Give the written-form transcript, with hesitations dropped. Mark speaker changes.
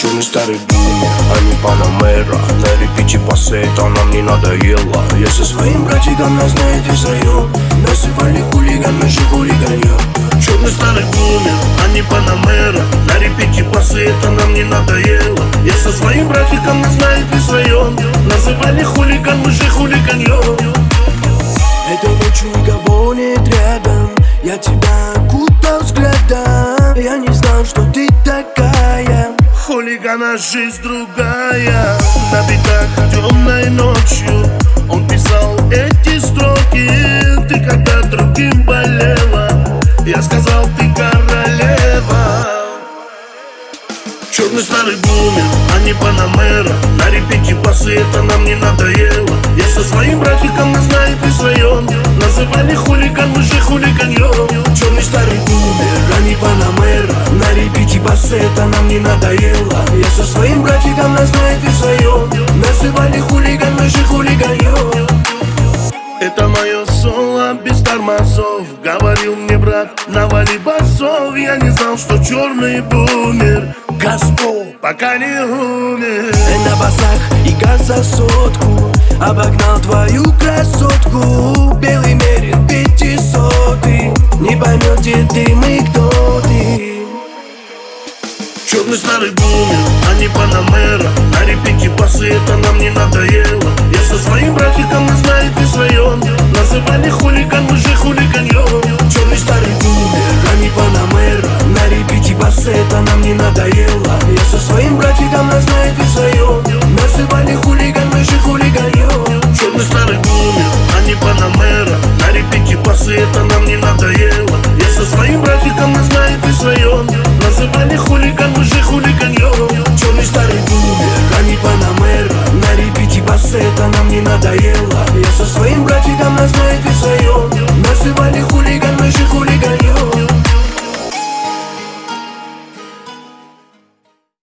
Speaker 1: Черный старый бумер, а не Панамера. На репите пасы, это нам не надоело. Я со своим братиком, нас на этой втроем насыпали хулиган, мы же хулиганьем.
Speaker 2: Черный старый бумер, а не Панамера. На репите пасы, это нам не надоело. Я со своим братиком, нас на этой втроем называли хулиган, мы же хулиганьем.
Speaker 1: Этой ночью никого нет рядом, я тебя окутал взглядом. Я не знал, что ты такая.
Speaker 2: Хулигана жизнь другая. На битах темной ночью он писал эти строки. Ты когда другим болела, я сказал, ты королева. Черный старый бумер, а не Панамера. На репите пасы, это нам не надоело. Я со своим братиком, нас на этой своем называли хулиган, мы же хулиганьем.
Speaker 1: Черный старый бумер, а не Панамера. На репите пасы, это нам не надоело. Я со своим братиком, нас на этой своем называли хулиган, мы же хулиганьем.
Speaker 2: Это мое соло без тормозов. Говорил мне брат, навали басов. Я не знал, что черный бумер Господь пока не умер.
Speaker 1: На басах и газ за сотку обогнал твою красотку. Белый мерин 500-й, не поймет, где ты, мы кто ты.
Speaker 2: Черный старый бумер, а не Панамера. На репите пасы, это нам не надоело. Я со своим братиком, нас на этой своем называли хулиган, мы же хулиганьем.
Speaker 1: Черный старый бумер, а не Панамера. На репите пасы, это нам не надоело. Я со своим братиком, нас на этой своем называли хулиган, мы же хулиганьем.
Speaker 2: Черный старый бумер, а не Панамера. На репите пасы, это нам не надоело. Я со своим братиком, нас на этой своем называли хулиган, мы же хулиганьем.